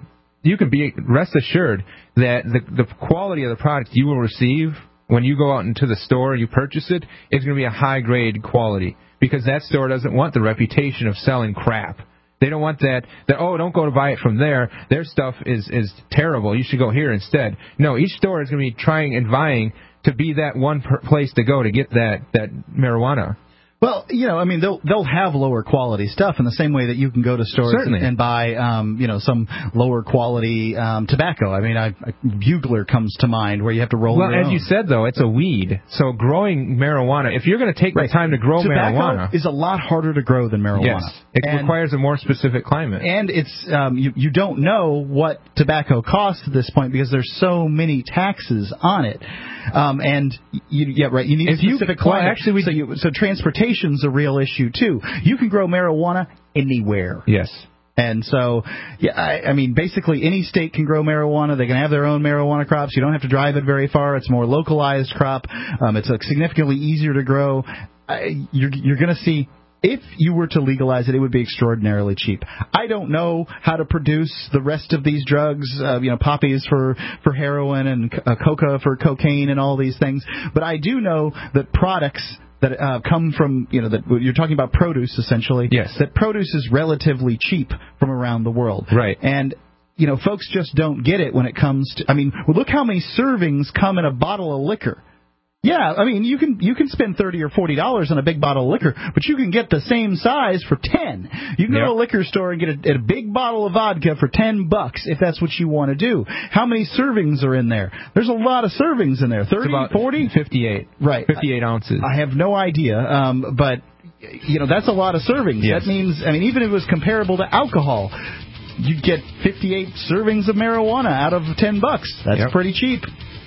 you can be rest assured that the the quality of the product you will receive when you go out into the store and you purchase it is going to be a high grade quality, because that store doesn't want the reputation of selling crap. They don't want that, that, oh, don't go to buy it from there. Their stuff is, is terrible. You should go here instead. No, each store is going to be trying and vying to be that one per place to go to get that, that marijuana. Well, you know, I mean, they'll they'll have lower quality stuff in the same way that you can go to stores and, and buy, um, you know, some lower quality um, tobacco. I mean, I, I, Bugler comes to mind, where you have to roll. Well, your as own. you said, though, it's a weed. So growing marijuana, if you're going to take right. the time to grow tobacco marijuana, is a lot harder to grow than marijuana. Yes, it and, requires a more specific climate. And it's um, you you don't know what tobacco costs at this point, because there's so many taxes on it. Um, and you, yeah, right. You need if a specific you, climate. Well, actually, we, so, you, so transportation's a real issue too. You can grow marijuana anywhere. Yes. And so, yeah, I, I mean, basically any state can grow marijuana. They can have their own marijuana crops. You don't have to drive it very far. It's a more localized crop. Um, it's a significantly easier to grow. I, you're you're going to see. If you were to legalize it, it would be extraordinarily cheap. I don't know how to produce the rest of these drugs, uh, you know, poppies for, for heroin and uh, coca for cocaine and all these things. But I do know that products that uh, come from, you know, that you're talking about produce, essentially. Yes. That produce is relatively cheap from around the world. Right. And, you know, folks just don't get it when it comes to, I mean, well, look how many servings come in a bottle of liquor. Yeah, I mean, you can you can spend thirty or forty dollars on a big bottle of liquor, but you can get the same size for ten. You can yep. go to a liquor store and get a, a big bottle of vodka for ten bucks if that's what you want to do. How many servings are in there? There's a lot of servings in there. Thirty, forty, fifty-eight. Right, fifty-eight ounces. I have no idea, um, but you know that's a lot of servings. Yes. That means, I mean, even if it was comparable to alcohol, you'd get fifty-eight servings of marijuana out of ten bucks. That's yep. pretty cheap.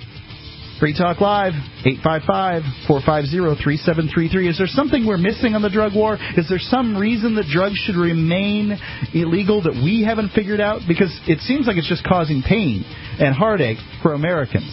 Free Talk Live, eight five five, four five zero, three seven three three. Is there something we're missing on the drug war? Is there some reason that drugs should remain illegal that we haven't figured out? Because it seems like it's just causing pain and heartache for Americans.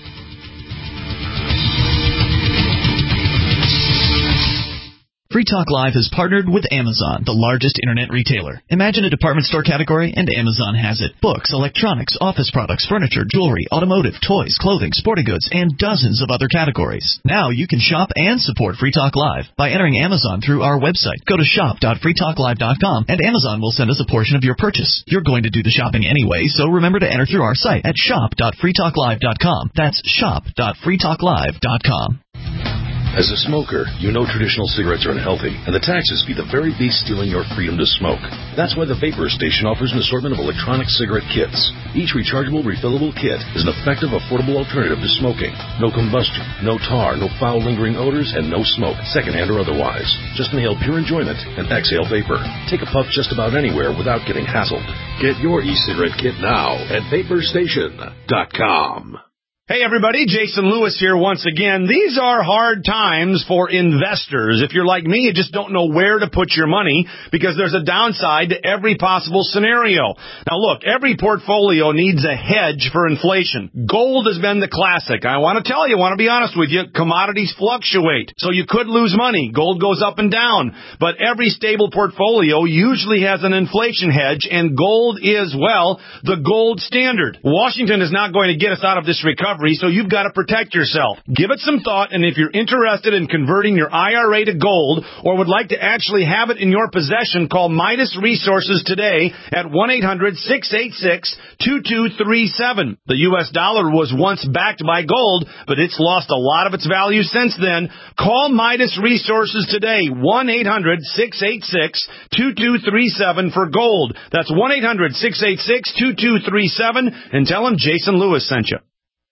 Free Talk Live has partnered with Amazon, the largest internet retailer. Imagine a department store category, and Amazon has it. Books, electronics, office products, furniture, jewelry, automotive, toys, clothing, sporting goods, and dozens of other categories. Now you can shop and support Free Talk Live by entering Amazon through our website. Go to shop dot free talk live dot com, and Amazon will send us a portion of your purchase. You're going to do the shopping anyway, so remember to enter through our site at shop dot free talk live dot com. That's shop dot free talk live dot com. As a smoker, you know traditional cigarettes are unhealthy, and the taxes feed the very beast stealing your freedom to smoke. That's why the Vapor Station offers an assortment of electronic cigarette kits. Each rechargeable, refillable kit is an effective, affordable alternative to smoking. No combustion, no tar, no foul lingering odors, and no smoke, secondhand or otherwise. Just inhale pure enjoyment and exhale vapor. Take a puff just about anywhere without getting hassled. Get your e-cigarette kit now at vapor station dot com. Hey everybody, Jason Lewis here once again. These are hard times for investors. If you're like me, you just don't know where to put your money because there's a downside to every possible scenario. Now look, every portfolio needs a hedge for inflation. Gold has been the classic. I want to tell you, I want to be honest with you, commodities fluctuate. So you could lose money. Gold goes up and down. But every stable portfolio usually has an inflation hedge, and gold is, well, the gold standard. Washington is not going to get us out of this recovery, so you've got to protect yourself. Give it some thought, and if you're interested in converting your I R A to gold or would like to actually have it in your possession, call Midas Resources today at one eight hundred, six eight six, two two three seven. The U S dollar was once backed by gold, but it's lost a lot of its value since then. Call Midas Resources today, one eight hundred, six eight six, two two three seven for gold. That's one eight hundred, six eight six, two two three seven, and tell them Jason Lewis sent you.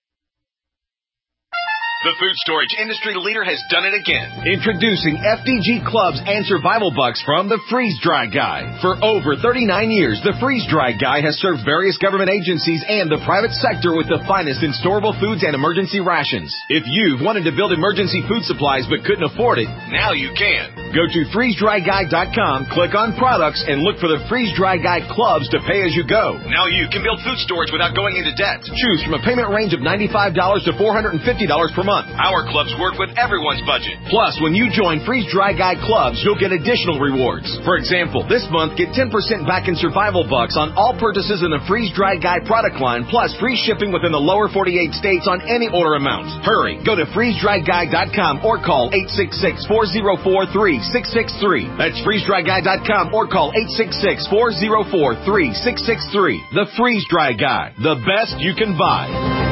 The food storage industry leader has done it again. Introducing F D G Clubs and Survival Bucks from the Freeze Dry Guy. For over thirty-nine years, the Freeze Dry Guy has served various government agencies and the private sector with the finest in storable foods and emergency rations. If you've wanted to build emergency food supplies but couldn't afford it, now you can. Go to freeze dry guy dot com, click on products, and look for the Freeze Dry Guy clubs to pay as you go. Now you can build food storage without going into debt. Choose from a payment range of ninety-five dollars to four hundred fifty dollars per month. Our clubs work with everyone's budget. Plus, when you join Freeze Dry Guy clubs, you'll get additional rewards. For example, this month, get ten percent back in survival bucks on all purchases in the Freeze Dry Guy product line, plus free shipping within the lower forty-eight states on any order amount. Hurry, go to freeze dry guy dot com or call eight six six, four oh four, three six six three. That's freeze dry guy dot com or call eight six six, four oh four, three six six three. The Freeze Dry Guy, the best you can buy.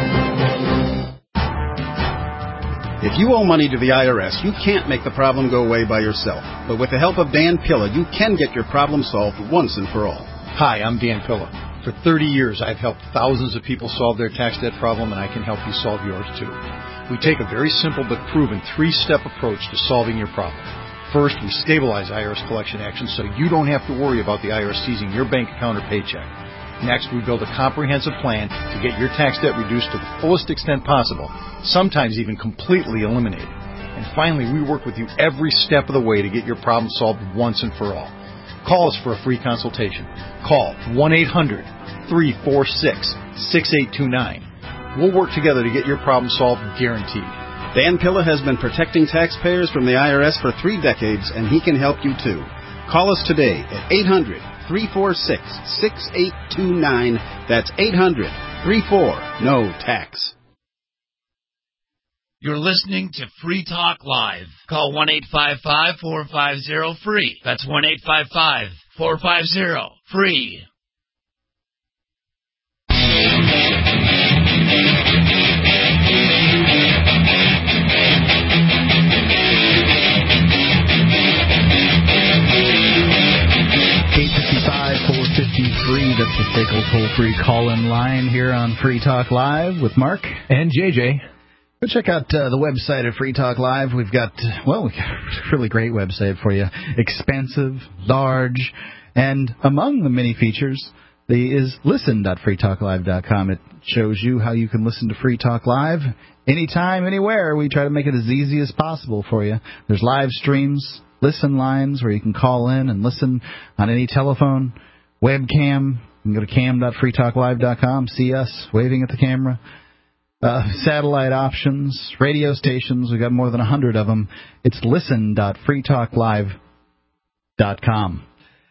If you owe money to the I R S, you can't make the problem go away by yourself. But with the help of Dan Pilla, you can get your problem solved once and for all. Hi, I'm Dan Pilla. For thirty years, I've helped thousands of people solve their tax debt problem, and I can help you solve yours too. We take a very simple but proven three-step approach to solving your problem. First, we stabilize I R S collection actions so you don't have to worry about the I R S seizing your bank account or paycheck. Next, we build a comprehensive plan to get your tax debt reduced to the fullest extent possible, sometimes even completely eliminated. And finally, we work with you every step of the way to get your problem solved once and for all. Call us for a free consultation. Call one eight hundred, three four six, six eight two nine. We'll work together to get your problem solved, guaranteed. Dan Pilla has been protecting taxpayers from the I R S for three decades, and he can help you too. Call us today at eight hundred, three four six, six eight two nine. That's eight hundred, three four, N O tax. You're listening to Free Talk Live. Call one eight five five, four five zero, free. That's one eight five five, four five zero, free. eight five five, four five zero, that's the S A C L toll-free call-in line here on Free Talk Live with Mark and J J. Go check out uh, the website at Free Talk Live. We've got, well, we've got a really great website for you. Expansive, large, and among the many features the is listen dot free talk live dot com. It shows you how you can listen to Free Talk Live anytime, anywhere. We try to make it as easy as possible for you. There's live streams, listen lines where you can call in and listen on any telephone, webcam. You can go to cam dot free talk live dot com, see us waving at the camera. Uh, satellite options, radio stations, we've got more than a hundred of them. It's listen dot free talk live dot com.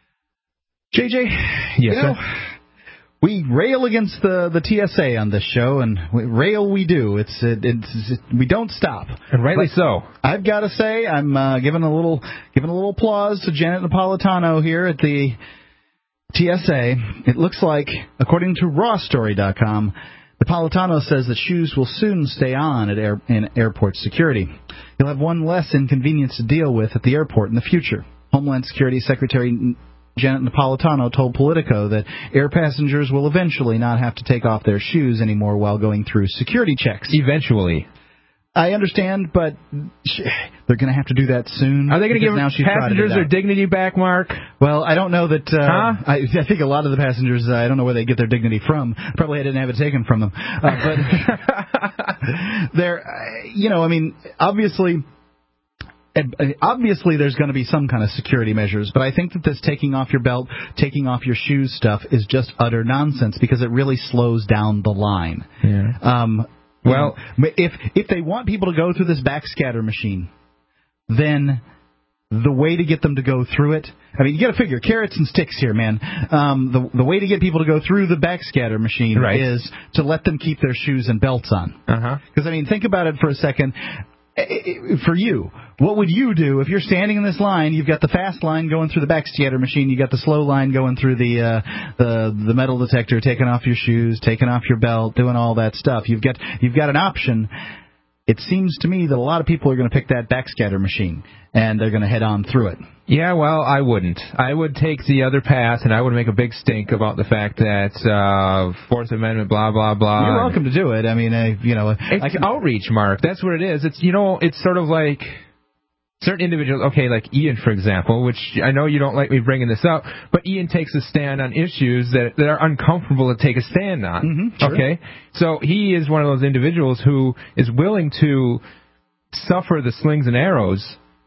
J J, yes, you know, we rail against the, the T S A on this show, and we, rail we do. It's, it, it's it, we don't stop, and rightly but so. I've got to say, I'm uh, giving a little giving a little applause to Janet Napolitano here at the T S A. It looks like, according to raw story dot com, Napolitano says that shoes will soon stay on at air, in airport security. You'll have one less inconvenience to deal with at the airport in the future. Homeland Security Secretary Janet Napolitano told Politico that air passengers will eventually not have to take off their shoes anymore while going through security checks. Eventually. I understand, but they're going to have to do that soon. Are they going to give passengers their dignity back, Mark? Well, I don't know that. Uh, huh? I, I think a lot of the passengers, uh, I don't know where they get their dignity from. Probably I didn't have it taken from them. Uh, but they're, uh, you know, I mean, obviously. Obviously, there's going to be some kind of security measures, but I think that this taking off your belt, taking off your shoes stuff is just utter nonsense because it really slows down the line. Yeah. Um, well, if if they want people to go through this backscatter machine, then the way to get them to go through it, I mean, you got to figure carrots and sticks here, man. Um, the the way to get people to go through the backscatter machine right. is to let them keep their shoes and belts on. Uh-huh. Because I mean, think about it for a second. For you, what would you do if you're standing in this line? You've got the fast line going through the backscatter machine. You got the slow line going through the uh, the the metal detector, taking off your shoes, taking off your belt, doing all that stuff. You've got you've got an option. It seems to me that a lot of people are going to pick that backscatter machine, and they're going to head on through it. Yeah, well, I wouldn't. I would take the other path, and I would make a big stink about the fact that uh, Fourth Amendment, blah, blah, blah. You're welcome to do it. I mean, I, you know... It's I can... outreach, Mark. That's what it is. It's, you know, it's sort of like... Certain individuals, okay, like Ian, for example, which I know you don't like me bringing this up, but Ian takes a stand on issues that, that are uncomfortable to take a stand on. Mm-hmm, sure. Okay? So he is one of those individuals who is willing to suffer the slings and arrows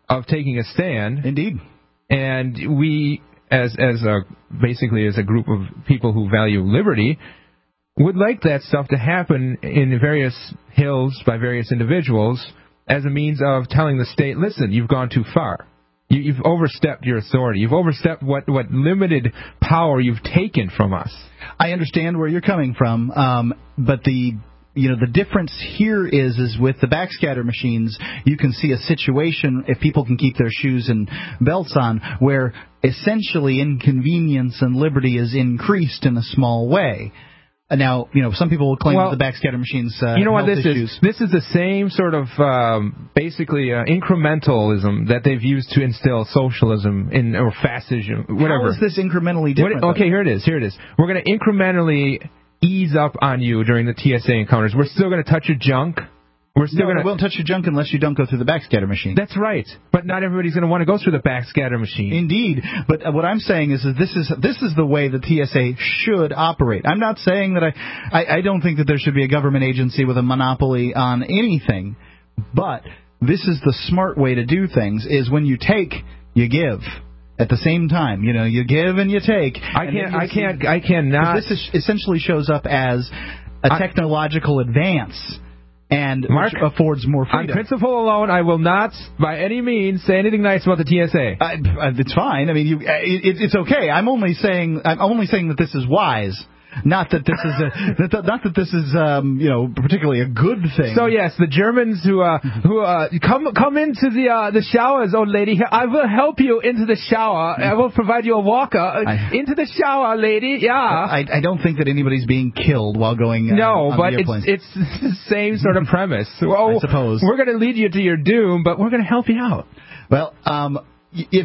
of taking a stand. Indeed. And we, as as a basically as a group of people who value liberty, would like that stuff to happen in various hills by various individuals as a means of telling the state, listen, you've gone too far. You, you've overstepped your authority. You've overstepped what, what limited power you've taken from us. I understand where you're coming from, um, but the you know the difference here is is with the backscatter machines, you can see a situation, if people can keep their shoes and belts on, where essentially inconvenience and liberty is increased in a small way. Now, you know, some people will claim well, that the backscatter machines uh, you know what this issues. is? This is the same sort of um, basically uh, incrementalism that they've used to instill socialism in or fascism, whatever. How is this incrementally different? What, okay, here it is. Here it is. We're going to incrementally ease up on you during the T S A encounters. We're still going to touch your junk. We're still no, going to. We won't touch your junk unless you don't go through the backscatter machine. That's right. But not everybody's going to want to go through the backscatter machine. Indeed. But uh, what I'm saying is that this is this is the way the T S A should operate. I'm not saying that I, I, I don't think that there should be a government agency with a monopoly on anything. But this is the smart way to do things, is when you take, you give. At the same time, you know, you give and you take. I can't, I can't, I cannot. This is, essentially shows up as a technological I, advance. And Mark, which affords more freedom. On principle alone, I will not, by any means, say anything nice about the T S A. Uh, it's fine. I mean, you, it, it's okay. I'm only saying, I'm only saying that this is wise. Not that this is a, not that this is, um, you know, particularly a good thing. So yes, the Germans who, uh, who uh, come come into the uh, the showers, old lady. I will help you into the shower. I will provide you a walker I, into the shower, lady. Yeah. I, I don't think that anybody's being killed while going. Uh, no, on but the it's it's the same sort of premise. Well, I suppose we're going to lead you to your doom, but we're going to help you out. Well, um. If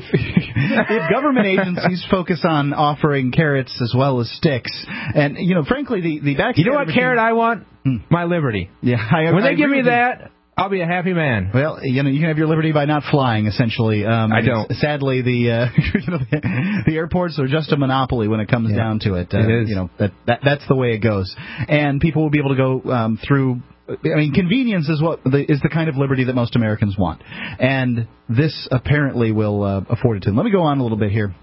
if government agencies focus on offering carrots as well as sticks, and you know, frankly, the the back. You know what carrot I want? Hmm. My liberty. Yeah, I, when I they give me you. that, I'll be a happy man. Well, you know, you can have your liberty by not flying. Essentially, um, I don't. Sadly, the uh, you know, the, the airports are just a monopoly when it comes yeah. down to it. Uh, it is. You know, that, that that's the way it goes, and people will be able to go um, through. I mean, convenience is what the, is the kind of liberty that most Americans want, and this apparently will uh, afford it to them. Let me go on a little bit here.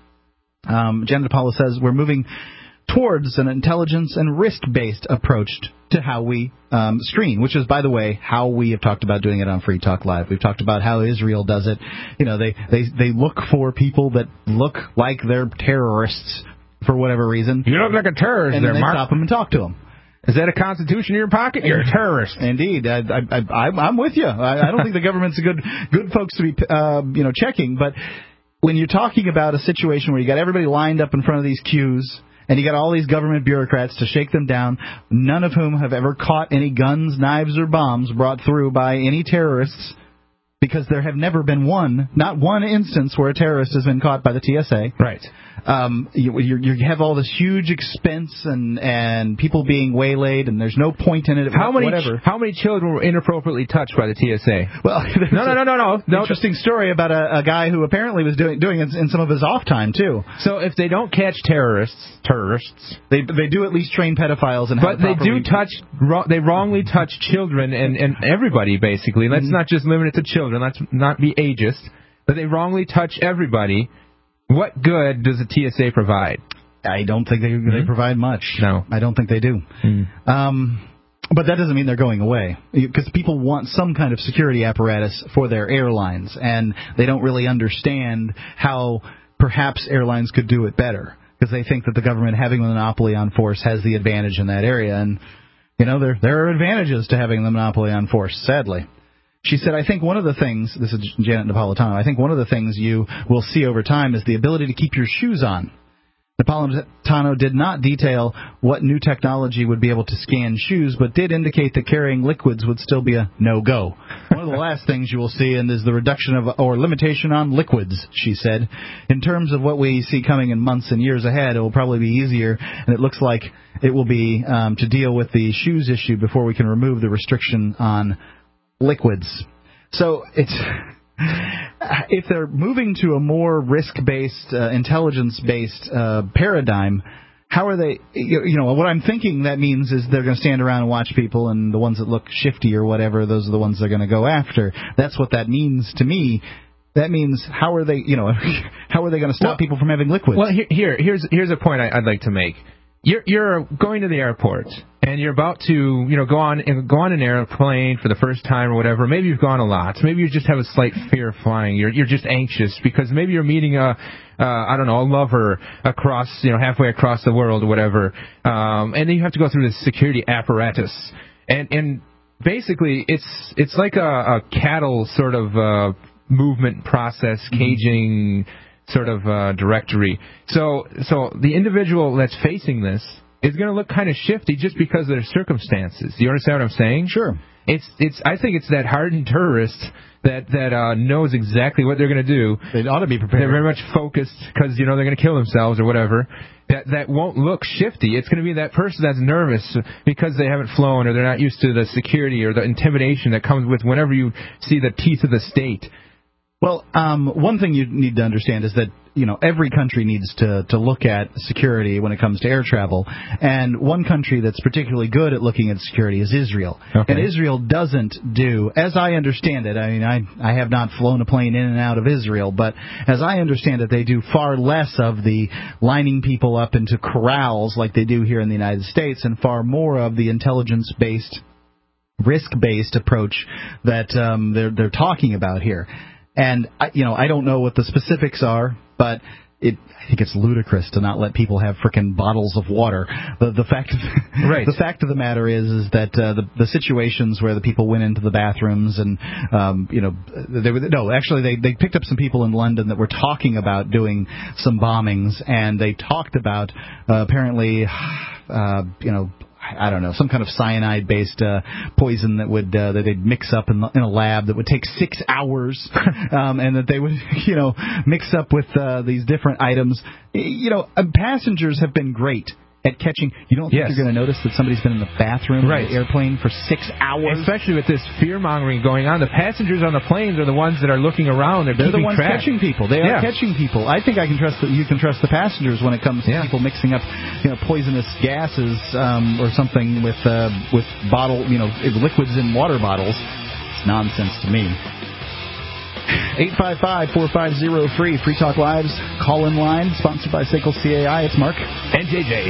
Um, Janet Paula says we're moving towards an intelligence and risk-based approach to how we um, screen, which is, by the way, how we have talked about doing it on Free Talk Live. We've talked about how Israel does it. You know, they they they look for people that look like they're terrorists for whatever reason. You look like a terrorist, and there, then they Mark. stop them and talk to them. Is that a constitution in your pocket? You're a terrorist. Indeed, I, I, I, I'm with you. I, I don't think the government's a good good folks to be, uh, you know, checking. But when you're talking about a situation where you got everybody lined up in front of these queues, and you got all these government bureaucrats to shake them down, none of whom have ever caught any guns, knives, or bombs brought through by any terrorists, because there have never been one, not one instance where a terrorist has been caught by the T S A. Right. Um, you, you, you have all this huge expense and, and people being waylaid, and there's no point in it. How many whatever. How many children were inappropriately touched by the T S A? Well, no, no, no, no, no, no. Interesting story about a, a guy who apparently was doing doing it in some of his off time too. So if they don't catch terrorists, terrorists, they they do at least train pedophiles and. But they do properly... touch. They wrongly touch children and and everybody basically. Let's mm-hmm. not just limit it to children. Let's not be ageist. But they wrongly touch everybody. What good does the T S A provide? I don't think they mm-hmm. they provide much. No, I don't think they do. Mm. Um, but that doesn't mean they're going away, because people want some kind of security apparatus for their airlines, and they don't really understand how perhaps airlines could do it better, because they think that the government having a monopoly on force has the advantage in that area, and you know there there are advantages to having the monopoly on force, sadly. She said, I think one of the things, this is Janet Napolitano, I think one of the things you will see over time is the ability to keep your shoes on. Napolitano did not detail what new technology would be able to scan shoes, but did indicate that carrying liquids would still be a no-go. One of the last things you will see and is the reduction of or limitation on liquids, she said. In terms of what we see coming in months and years ahead, it will probably be easier, and it looks like it will be um, to deal with the shoes issue before we can remove the restriction on liquids. So it's if they're moving to a more risk-based, uh, intelligence-based uh, paradigm, how are they? You know, what I'm thinking that means is they're going to stand around and watch people, and the ones that look shifty or whatever, those are the ones they're going to go after. That's what that means to me. that means how are they, you know, how are they going to stop well, people from having liquids? Well, here, here here's here's a point I, I'd like to make. You're you're going to the airport and you're about to, you know, go on go on an airplane for the first time or whatever. Maybe you've gone a lot. Maybe you just have a slight fear of flying. You're you're just anxious because maybe you're meeting a uh, I don't know a lover across, you know, halfway across the world or whatever. Um, and then you have to go through this security apparatus. And and basically it's it's like a, a cattle sort of uh, movement process, caging sort of uh, directory. So so the individual that's facing this is going to look kind of shifty just because of their circumstances. Do you understand what I'm saying? Sure. It's it's. I think it's that hardened terrorist that that uh, knows exactly what they're going to do. They ought to be prepared. They're very much focused because you know they're going to kill themselves or whatever. That that won't look shifty. It's going to be that person that's nervous because they haven't flown or they're not used to the security or the intimidation that comes with whenever you see the teeth of the state. Well, um, one thing you need to understand is that, you know, every country needs to, to look at security when it comes to air travel. And one country that's particularly good at looking at security is Israel. Okay. And Israel doesn't do, as I understand it, I mean, I, I have not flown a plane in and out of Israel, but as I understand it, they do far less of the lining people up into corrals like they do here in the United States and far more of the intelligence-based, risk-based approach that um, they're, they're talking about here. And, I, you know, I don't know what the specifics are, but it, I think it's ludicrous to not let people have frickin' bottles of water. The, the fact right. the fact of the matter is is that uh, the, the situations where the people went into the bathrooms and, um, you know, they were, no, actually they, they picked up some people in London that were talking about doing some bombings, and they talked about uh, apparently, uh, you know, I don't know, some kind of cyanide-based uh, poison that would uh, that they'd mix up in, the, in a lab that would take six hours, um, and that they would, you know, mix up with uh, these different items. You know, uh, passengers have been great at catching. You don't think yes. you're going to notice that somebody's been in the bathroom right. of the airplane for six hours? Especially with this fear-mongering going on. The passengers on the planes are the ones that are looking around. They're, They're the keeping ones track. catching people. They are yeah. catching people. I think I can trust that you can trust the passengers when it comes to yeah. people mixing up, you know, poisonous gases um, or something with uh, with bottle, you know, liquids in water bottles. It's nonsense to me. eight five five, four five zero, free. Free Talk Live's call-in line, sponsored by Seiko C A I. It's Mark. And J J.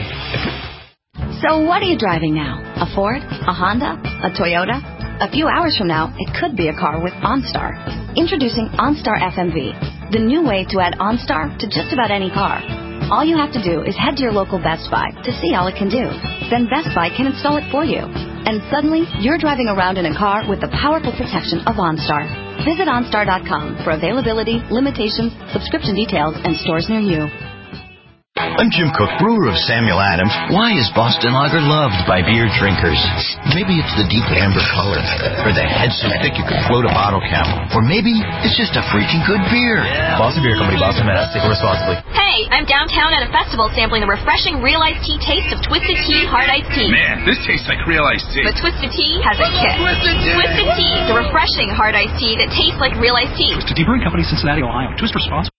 So what are you driving now? A Ford? A Honda? A Toyota? A few hours from now, it could be a car with OnStar. Introducing OnStar F M V, the new way to add OnStar to just about any car. All you have to do is head to your local Best Buy to see all it can do. Then Best Buy can install it for you. And suddenly, you're driving around in a car with the powerful protection of OnStar. Visit OnStar dot com for availability, limitations, subscription details, and stores near you. I'm Jim Cook, brewer of Samuel Adams. Why is Boston Lager loved by beer drinkers? Maybe it's the deep amber color, or the head so thick you could float a bottle cap, or maybe it's just a freaking good beer. Yeah. Boston Beer Company, Boston, Mass. Take it responsibly. Hey, I'm downtown at a festival sampling the refreshing real iced tea taste of Twisted Tea Hard Iced Tea. Man, this tastes like real iced tea. But Twisted Tea has a kick. Twisted Tea! Twisted Tea, the refreshing hard iced tea that tastes like real iced tea. Twisted Tea Brewing Company, Cincinnati, Ohio. Twist responsible.